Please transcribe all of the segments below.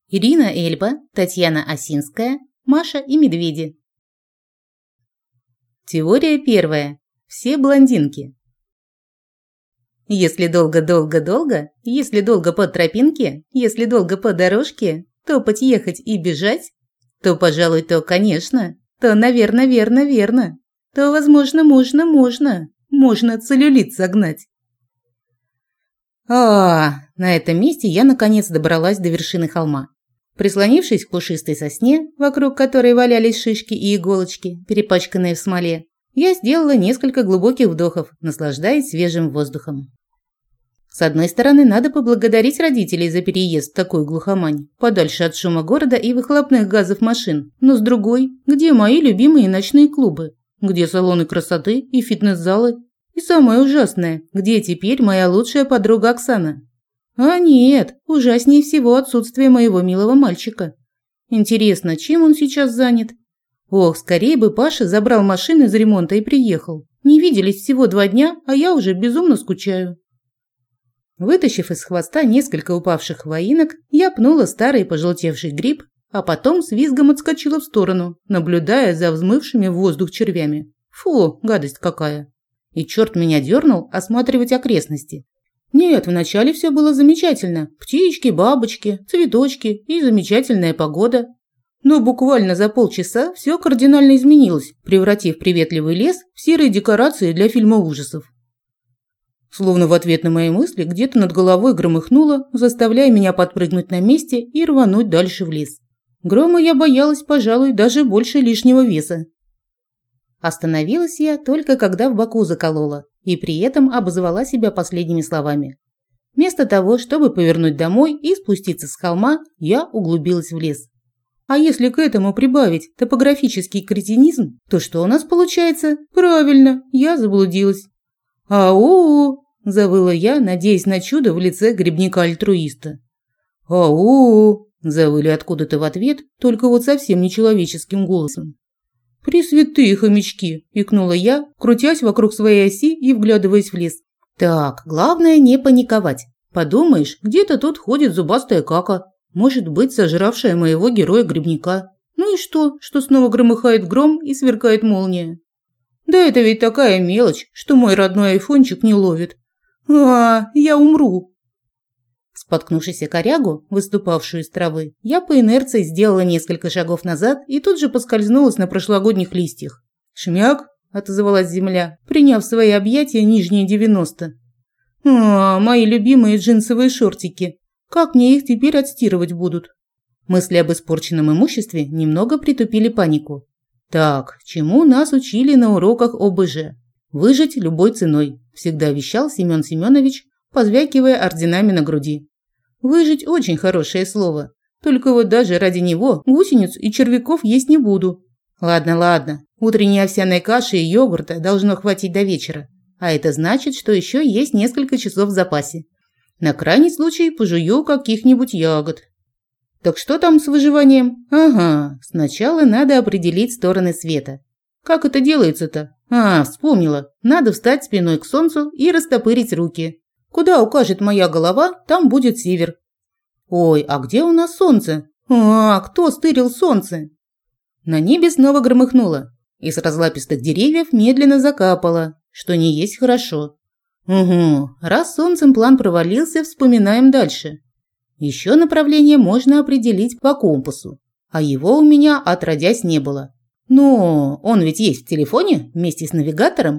Ирина Эльба, Татьяна Осинская, Маша и медведи. Теория первая. Все блондинки. Если долго-долго-долго, если долго по тропинке, если долго по дорожке, топать, ехать и бежать, то, пожалуй, то, конечно, то, наверное, верно, то, возможно, можно целлюлит загнать. На этом месте я наконец добралась до вершины холма. Прислонившись к пушистой сосне, вокруг которой валялись шишки и иголочки, перепачканные в смоле, я сделала несколько глубоких вдохов, наслаждаясь свежим воздухом. С одной стороны, надо поблагодарить родителей за переезд в такую глухомань, подальше от шума города и выхлопных газов машин, но с другой, где мои любимые ночные клубы, где салоны красоты и фитнес-залы, и самое ужасное, где теперь моя лучшая подруга Оксана. А нет, ужаснее всего отсутствие моего милого мальчика. Интересно, чем он сейчас занят? Ох, скорее бы Паша забрал машину из ремонта и приехал. Не виделись всего 2 дня, а я уже безумно скучаю. Вытащив из хвоста несколько упавших хвоинок, я пнула старый пожелтевший гриб, а потом с визгом отскочила в сторону, наблюдая за взмывшими в воздух червями. Фу, гадость какая! И черт меня дернул осматривать окрестности. Нет, вначале все было замечательно. Птички, бабочки, цветочки и замечательная погода. Но буквально за полчаса все кардинально изменилось, превратив приветливый лес в серые декорации для фильма ужасов. Словно в ответ на мои мысли где-то над головой громыхнуло, заставляя меня подпрыгнуть на месте и рвануть дальше в лес. Грома я боялась, пожалуй, даже больше лишнего веса. Остановилась я только когда в боку заколола и при этом обозвала себя последними словами. Вместо того, чтобы повернуть домой и спуститься с холма, я углубилась в лес. А если к этому прибавить топографический кретинизм, то что у нас получается? Правильно, я заблудилась. «Ау!» – завыла я, надеясь на чудо в лице грибника-альтруиста. «Ау!» – завыли откуда-то в ответ, только вот совсем нечеловеческим голосом. «Пресвятые хомячки!» – икнула я, крутясь вокруг своей оси и вглядываясь в лес. «Так, главное не паниковать. Подумаешь, где-то тут ходит зубастая кака, может быть, сожравшая моего героя-грибника. Ну и что снова громыхает гром и сверкает молния? Да это ведь такая мелочь, что мой родной айфончик не ловит. Я умру!» Споткнувшись о корягу, выступавшую из травы, я по инерции сделала несколько шагов назад и тут же поскользнулась на прошлогодних листьях. «Шмяк!» – отозвалась земля, приняв в свои объятия нижние 90. Мои любимые джинсовые шортики! Как мне их теперь отстирывать будут?» Мысли об испорченном имуществе немного притупили панику. Так, чему нас учили на уроках ОБЖ? Выжить любой ценой, всегда вещал Семен Семенович, позвякивая орденами на груди. Выжить очень хорошее слово, только вот даже ради него гусениц и червяков есть не буду. Ладно, утренней овсяной каши и йогурта должно хватить до вечера, а это значит, что еще есть несколько часов в запасе. На крайний случай пожую каких-нибудь ягод. Так что там с выживанием? Сначала надо определить стороны света. Как это делается-то? Вспомнила. Надо встать спиной к солнцу и растопырить руки. Куда укажет моя голова, там будет север. Ой, а где у нас солнце? Кто стырил солнце? На небе снова громыхнуло. Из разлапистых деревьев медленно закапало, что не есть хорошо. Раз солнцем план провалился, вспоминаем дальше. Еще направление можно определить по компасу, а его у меня отродясь не было. Но он ведь есть в телефоне вместе с навигатором.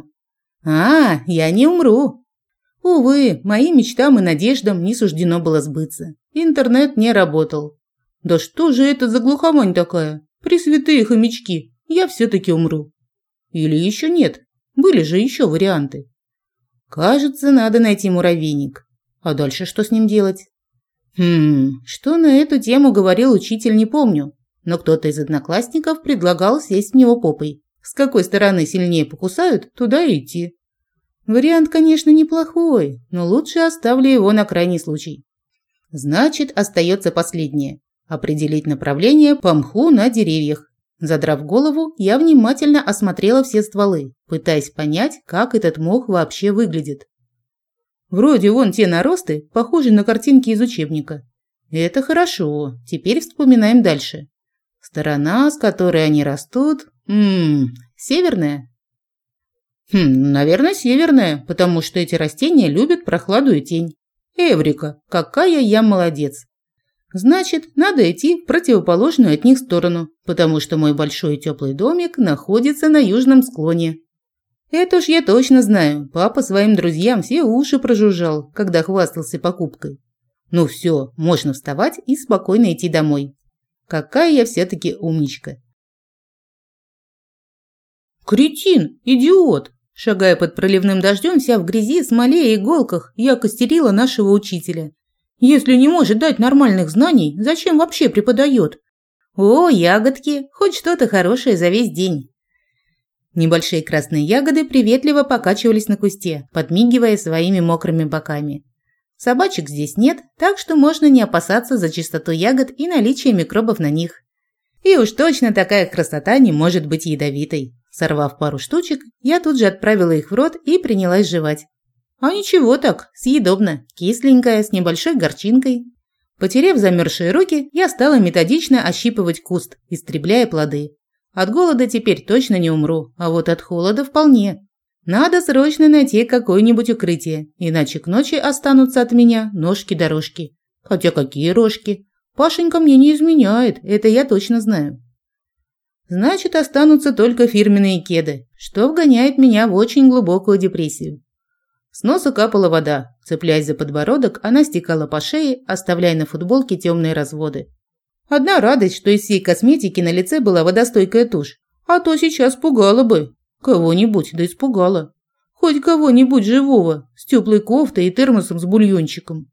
Я не умру. Увы, моим мечтам и надеждам не суждено было сбыться. Интернет не работал. Да что же это за глухомань такая? Пресвятые хомячки, я все-таки умру. Или еще нет, были же еще варианты. Кажется, надо найти муравейник. А дальше что с ним делать? Что на эту тему говорил учитель, не помню, но кто-то из одноклассников предлагал сесть в него попой. С какой стороны сильнее покусают, туда и идти. Вариант, конечно, неплохой, но лучше оставлю его на крайний случай. Значит, остается последнее – определить направление по мху на деревьях. Задрав голову, я внимательно осмотрела все стволы, пытаясь понять, как этот мох вообще выглядит. Вроде вон те наросты похожи на картинки из учебника. Это хорошо. Теперь вспоминаем дальше. Сторона, с которой они растут, северная? Наверное, северная, потому что эти растения любят прохладу и тень. Эврика, какая я молодец. Значит, надо идти в противоположную от них сторону, потому что мой большой и теплый домик находится на южном склоне. Это уж я точно знаю, папа своим друзьям все уши прожужжал, когда хвастался покупкой. Ну все, можно вставать и спокойно идти домой. Какая я все-таки умничка. Кретин, идиот! Шагая под проливным дождем, вся в грязи, смоле и иголках, я костерила нашего учителя. Если не может дать нормальных знаний, зачем вообще преподает? О, ягодки, хоть что-то хорошее за весь день. Небольшие красные ягоды приветливо покачивались на кусте, подмигивая своими мокрыми боками. Собачек здесь нет, так что можно не опасаться за чистоту ягод и наличие микробов на них. И уж точно такая красота не может быть ядовитой. Сорвав пару штучек, я тут же отправила их в рот и принялась жевать. А ничего так, съедобно, кисленькая, с небольшой горчинкой. Потерев замерзшие руки, я стала методично ощипывать куст, истребляя плоды. От голода теперь точно не умру, а вот от холода вполне. Надо срочно найти какое-нибудь укрытие, иначе к ночи останутся от меня ножки-дорожки. Хотя какие рожки? Пашенька мне не изменяет, это я точно знаю. Значит, останутся только фирменные кеды, что вгоняет меня в очень глубокую депрессию. С носа капала вода. Цепляясь за подбородок, она стекала по шее, оставляя на футболке темные разводы. Одна радость, что из всей косметики на лице была водостойкая тушь. А то сейчас пугала бы. Кого-нибудь, да испугала. Хоть кого-нибудь живого, с теплой кофтой и термосом с бульончиком.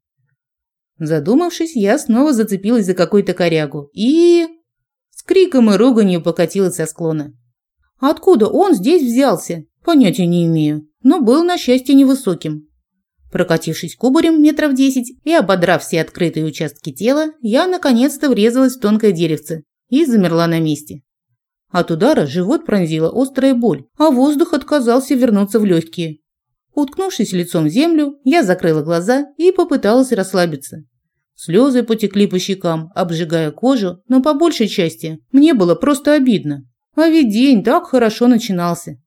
Задумавшись, я снова зацепилась за какую-то корягу и... с криком и руганью покатилась со склона. Откуда он здесь взялся? Понятия не имею, но был, на счастье, невысоким. Прокатившись кубарем метров 10 и ободрав все открытые участки тела, я наконец-то врезалась в тонкое деревце и замерла на месте. От удара живот пронзила острая боль, а воздух отказался вернуться в легкие. Уткнувшись лицом в землю, я закрыла глаза и попыталась расслабиться. Слезы потекли по щекам, обжигая кожу, но по большей части мне было просто обидно. А ведь день так хорошо начинался.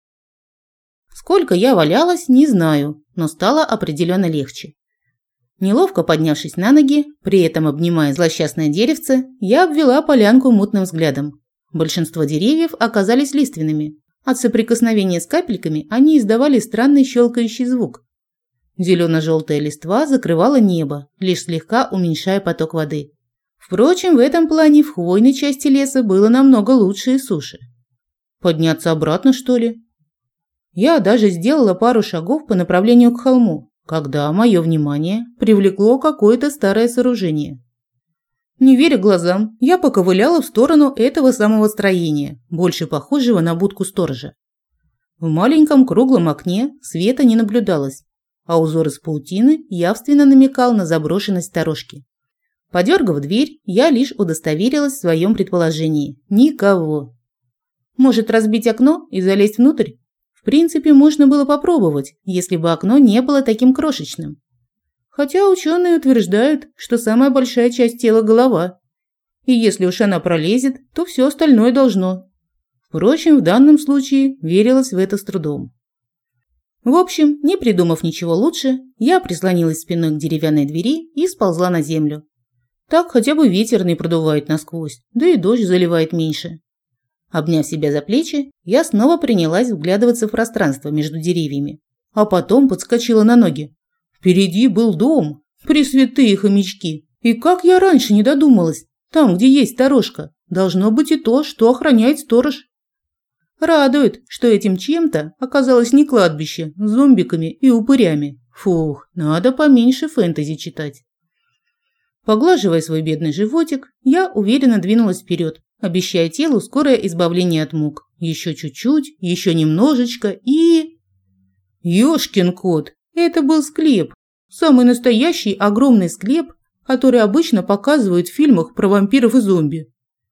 Сколько я валялась, не знаю, но стало определенно легче. Неловко поднявшись на ноги, при этом обнимая злосчастное деревце, я обвела полянку мутным взглядом. Большинство деревьев оказались лиственными. От соприкосновения с капельками они издавали странный щелкающий звук. Зелено-желтая листва закрывала небо, лишь слегка уменьшая поток воды. Впрочем, в этом плане в хвойной части леса было намного лучше и суше. Подняться обратно, что ли? Я даже сделала пару шагов по направлению к холму, когда мое внимание привлекло какое-то старое сооружение. Не веря глазам, я поковыляла в сторону этого самого строения, больше похожего на будку сторожа. В маленьком круглом окне света не наблюдалось, а узор из паутины явственно намекал на заброшенность сторожки. Подергав дверь, я лишь удостоверилась в своем предположении. Никого. Может, разбить окно и залезть внутрь? В принципе, можно было попробовать, если бы окно не было таким крошечным. Хотя ученые утверждают, что самая большая часть тела – голова. И если уж она пролезет, то все остальное должно. Впрочем, в данном случае верилось в это с трудом. В общем, не придумав ничего лучше, я прислонилась спиной к деревянной двери и сползла на землю. Так хотя бы ветер не продувает насквозь, да и дождь заливает меньше. Обняв себя за плечи, я снова принялась вглядываться в пространство между деревьями, а потом подскочила на ноги. Впереди был дом, пресвятые хомячки. И как я раньше не додумалась, там, где есть сторожка, должно быть и то, что охраняет сторож. Радует, что этим чем-то оказалось не кладбище с зомбиками и упырями. Фух, надо поменьше фэнтези читать. Поглаживая свой бедный животик, я уверенно двинулась вперед, обещая телу скорое избавление от мук. Еще чуть-чуть, еще немножечко и... Ёшкин кот! Это был склеп. Самый настоящий огромный склеп, который обычно показывают в фильмах про вампиров и зомби.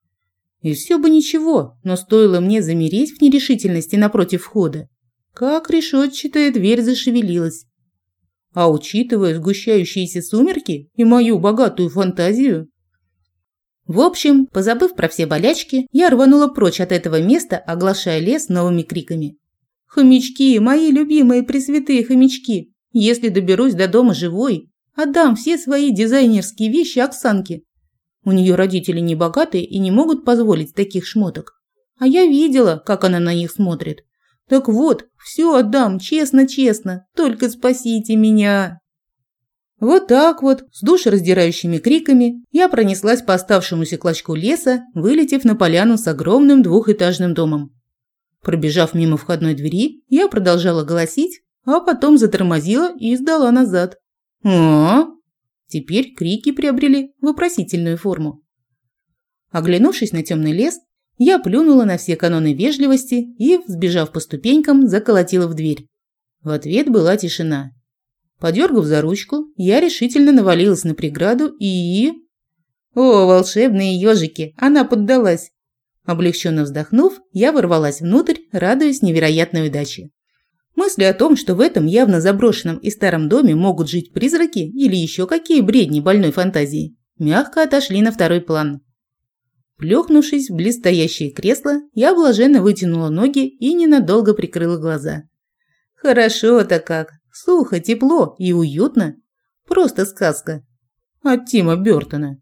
И все бы ничего, но стоило мне замереть в нерешительности напротив входа, как решетчатая дверь зашевелилась. А учитывая сгущающиеся сумерки и мою богатую фантазию... В общем, позабыв про все болячки, я рванула прочь от этого места, оглашая лес новыми криками. «Хомячки, мои любимые пресвятые хомячки! Если доберусь до дома живой, отдам все свои дизайнерские вещи Оксанке. У нее родители небогатые и не могут позволить таких шмоток. А я видела, как она на них смотрит. Так вот, все отдам, честно-честно, только спасите меня!» Вот так вот, с душераздирающими криками, я пронеслась по оставшемуся клочку леса, вылетев на поляну с огромным двухэтажным домом. Пробежав мимо входной двери, я продолжала голосить, а потом затормозила и сдала назад. Теперь крики приобрели вопросительную форму. Оглянувшись на темный лес, я плюнула на все каноны вежливости и, взбежав по ступенькам, заколотила в дверь. В ответ была тишина. Подергав за ручку, я решительно навалилась на преграду и... О, волшебные ежики! Она поддалась! Облегченно вздохнув, я ворвалась внутрь, радуясь невероятной удаче. Мысли о том, что в этом явно заброшенном и старом доме могут жить призраки или еще какие бредни больной фантазии, мягко отошли на второй план. Плюхнувшись в близстоящее кресло, я блаженно вытянула ноги и ненадолго прикрыла глаза. Хорошо-то как! Сухо, тепло и уютно. Просто сказка. От Тима Бёртона.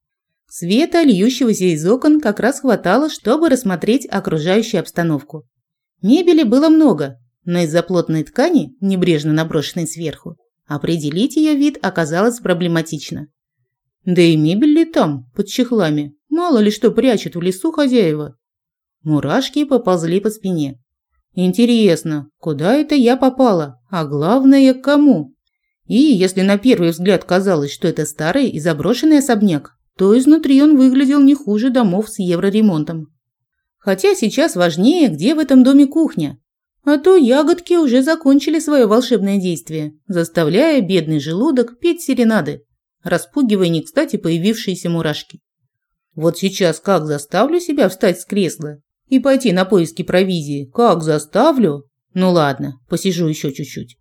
Света, льющегося из окон, как раз хватало, чтобы рассмотреть окружающую обстановку. Мебели было много, но из-за плотной ткани, небрежно наброшенной сверху, определить ее вид оказалось проблематично. Да и мебель ли там, под чехлами, мало ли что прячут в лесу хозяева. Мурашки поползли по спине. Интересно, куда это я попала, а главное, к кому? И если на первый взгляд казалось, что это старый и заброшенный особняк, то изнутри он выглядел не хуже домов с евроремонтом. Хотя сейчас важнее, где в этом доме кухня. А то ягодки уже закончили свое волшебное действие, заставляя бедный желудок петь серенады, распугивая не кстати появившиеся мурашки. Вот сейчас как заставлю себя встать с кресла и пойти на поиски провизии, как заставлю? Ну ладно, посижу еще чуть-чуть.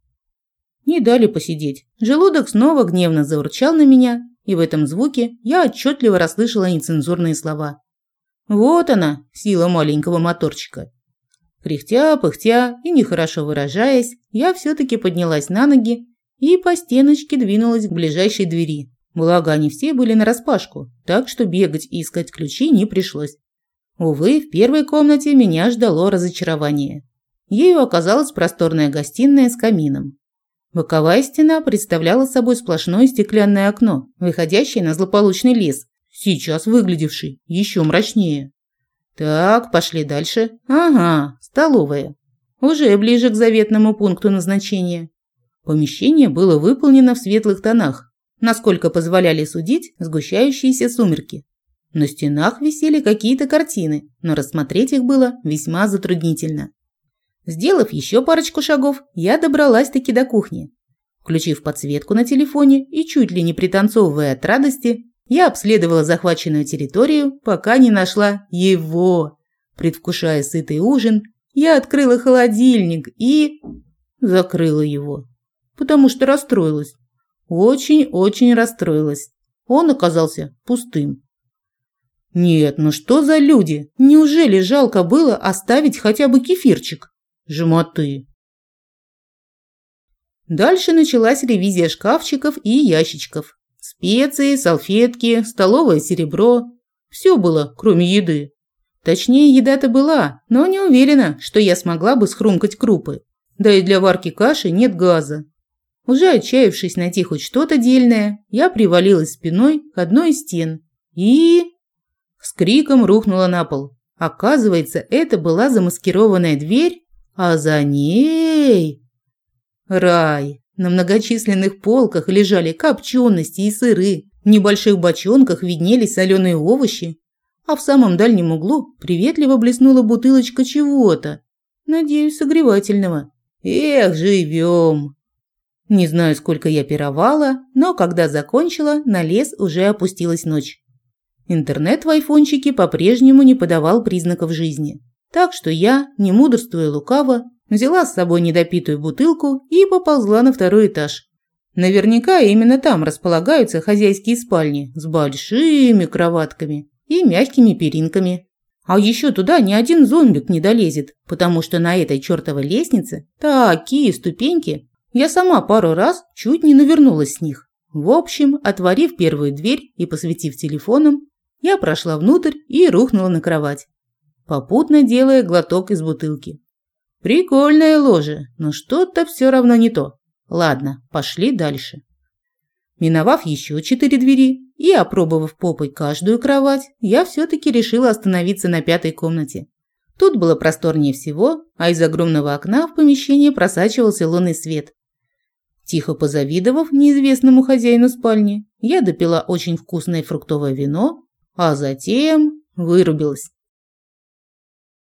Не дали посидеть. Желудок снова гневно заурчал на меня, и в этом звуке я отчетливо расслышала нецензурные слова. Вот она, сила маленького моторчика. Кряхтя, пыхтя и нехорошо выражаясь, я все-таки поднялась на ноги и по стеночке двинулась к ближайшей двери. Благо, они все были нараспашку, так что бегать и искать ключи не пришлось. Увы, в первой комнате меня ждало разочарование. Ею оказалась просторная гостиная с камином. Боковая стена представляла собой сплошное стеклянное окно, выходящее на злополучный лес, сейчас выглядевший еще мрачнее. Так, пошли дальше. Ага, столовая. Уже ближе к заветному пункту назначения. Помещение было выполнено в светлых тонах, насколько позволяли судить сгущающиеся сумерки. На стенах висели какие-то картины, но рассмотреть их было весьма затруднительно. Сделав еще парочку шагов, я добралась-таки до кухни. Включив подсветку на телефоне и чуть ли не пританцовывая от радости, я обследовала захваченную территорию, пока не нашла его. Предвкушая сытый ужин, я открыла холодильник и... закрыла его. Потому что расстроилась. Очень-очень расстроилась. Он оказался пустым. Нет, ну что за люди? Неужели жалко было оставить хотя бы кефирчик? Жмоты. Дальше началась ревизия шкафчиков и ящичков. Специи, салфетки, столовое серебро. Все было, кроме еды. Точнее, еда-то была, но не уверена, что я смогла бы схрумкать крупы. Да и для варки каши нет газа. Уже отчаявшись найти хоть что-то дельное, я привалилась спиной к одной из стен и... с криком рухнула на пол. Оказывается, это была замаскированная дверь, а за ней... рай. На многочисленных полках лежали копчености и сыры, в небольших бочонках виднелись соленые овощи, а в самом дальнем углу приветливо блеснула бутылочка чего-то, надеюсь, согревательного. Эх, живем! Не знаю, сколько я пировала, но когда закончила, на лес уже опустилась ночь. Интернет в айфончике по-прежнему не подавал признаков жизни, так что я, не мудрствуя лукаво, взяла с собой недопитую бутылку и поползла на второй этаж. Наверняка именно там располагаются хозяйские спальни с большими кроватками и мягкими перинками. А еще туда ни один зомбик не долезет, потому что на этой чертовой лестнице такие ступеньки. Я сама пару раз чуть не навернулась с них. В общем, отворив первую дверь и посветив телефоном, я прошла внутрь и рухнула на кровать, попутно делая глоток из бутылки. Прикольное ложе, но что-то все равно не то. Ладно, пошли дальше. Миновав еще 4 двери и опробовав попой каждую кровать, я все-таки решила остановиться на 5-й комнате. Тут было просторнее всего, а из огромного окна в помещение просачивался лунный свет. Тихо позавидовав неизвестному хозяину спальни, я допила очень вкусное фруктовое вино, а затем вырубилась.